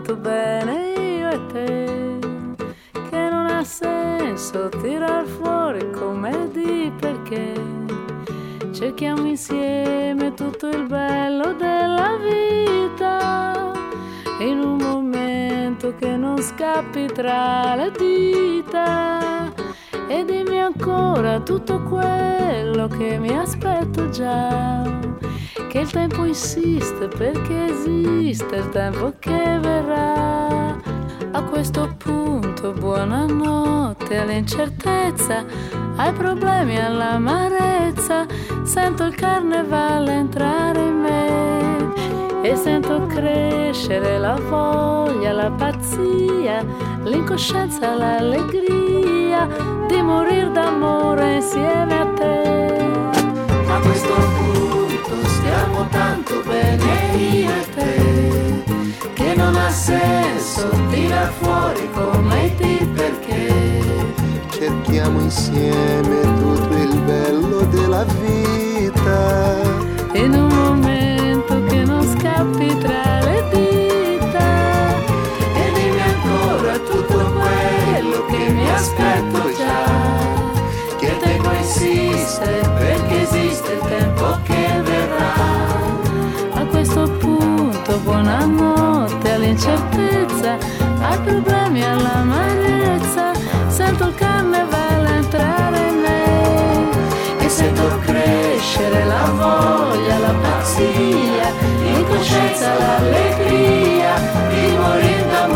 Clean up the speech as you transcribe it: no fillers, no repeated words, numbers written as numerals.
tanto bene io e te, che non ha senso tirar fuori commedie, perché cerchiamo insieme tutto il bello della vita, in un momento che non scappi tra le dita. E dimmi ancora tutto quello che mi aspetto già, che il tempo insiste perché esiste il tempo che verrà. A questo punto buonanotte all'incertezza, ai problemi, all'amarezza, sento il carnevale entrare in me e sento crescere la voglia, la pazzia, l'incoscienza, l'allegria di morir d'amore insieme a te. A questo punto stiamo tanto bene io e te, che non ha senso tirar fuori commenti, perché cerchiamo insieme tutto il bello della vita, in un momento che non scappi tra le dita. E dimmi ancora tutto quello che mi aspetto già, che il tempo insiste perché esiste il tempo che verrà. A questo punto buonanotte all'incertezza, ai problemi, all'amarezza, sento il carnevale entrare in me e sento crescere la voglia, la pazzia, l'incoscienza, l'allegria di morir d'amore